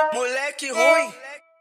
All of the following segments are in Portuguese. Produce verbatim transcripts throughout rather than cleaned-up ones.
Moleque ruim.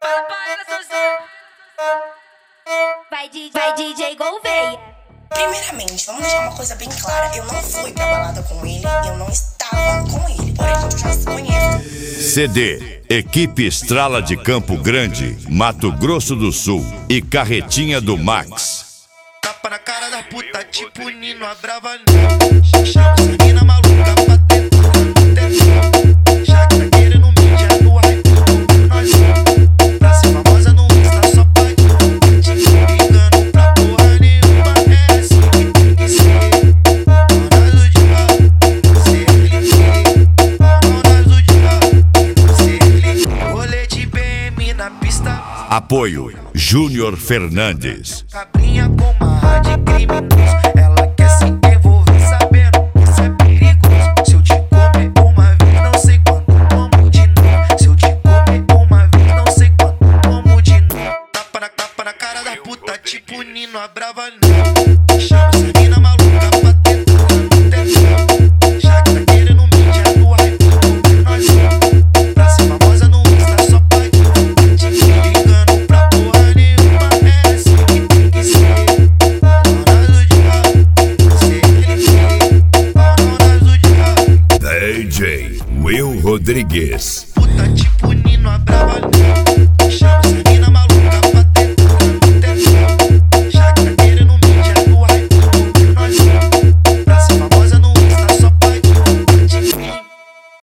Vai, D J, vai D J Gouveia. Primeiramente, vamos deixar uma coisa bem clara. Eu não fui pra balada com ele, eu não estava com ele. Porém, a gente já se conhece. C D, Equipe Estrala de Campo Grande, Mato Grosso do Sul e Carretinha do Max. Tapa na cara da puta, tipo Nino, a brava não. Chama essa mina maluca pra tentar. Já que tá querendo mídia no hype, nós vamos. Pra ser famosa no Insta, só pode. Te ligando pra porra nenhuma, é assim que tem que ser. Dona do dia, você cliquei. Dona do dia, você cliquei. Rolete B M na pista. Apoio Júnior Fernandes. Cabrinha com marra de criminoso, ela quer se envolver sabendo que isso é perigoso. Se eu te comer uma vez, não sei quando, como de novo. Se eu te comer uma vez, não sei quando, como de novo. Tapa na, tapa na cara da puta, tipo Nino, a brava não. Chama essa mina maluca pra tentar, tentar. Já que tá querendo mídia no hype, nós vamos. Pra ser famosa no Insta, só pode. Te ligando pra porra nenhuma, é assim que tem que ser. Dona do dia, você cliquei. Dona do dia. D J Will Rodrigues.